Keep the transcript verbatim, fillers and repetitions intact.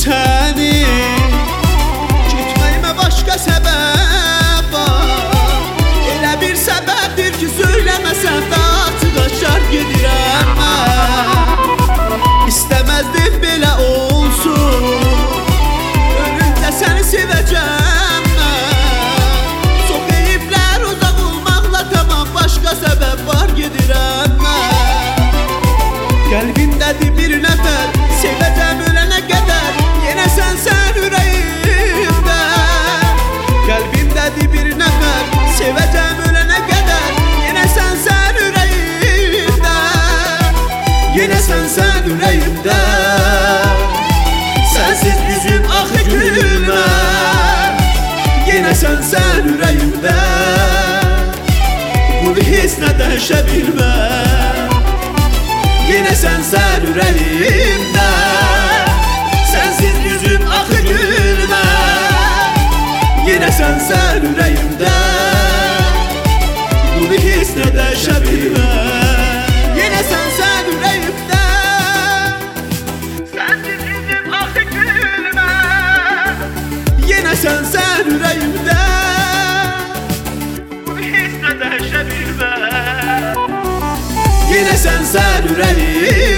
səni. Gitməyimə başqa səbəb var. Elə bir səbəbdir ki, söyləməsəm də açıq aşkar gedirəm mən. İstəməzdim belə olsun, önündə səni sevəcəm mən. Çox eyiblər uzaq olmaqla tamam, başqa səbəb var gedirəm mən. Qəlbindədir bir nəfər, sevəcəm ölənə qədər, yenə sənsən ürəyimdə. Qəlbindədir bir nəfər, sevəcəm ölənə qədər, yenə sənsən ürəyimdə. Yenə sənsən ürəyimdə. Sənsiz üzüm axı gülmər, yenə sənsən ürəyimdə. Bunu heç nə dəyişə bilmər. Yenə sənsən ürəyimdə. Sənsiz yüzüm axı gülmər, yenə sənsən ürəyimdə. Bunu heç nə dəyişə bilmər. Yenə sənsən ürəyimdə. Sənsiz yüzüm axı gülmər, yenə sənsən ürəyimdə. Bunu heç nə dəyişə bilmər. Yenə sənsən ürəyimdə.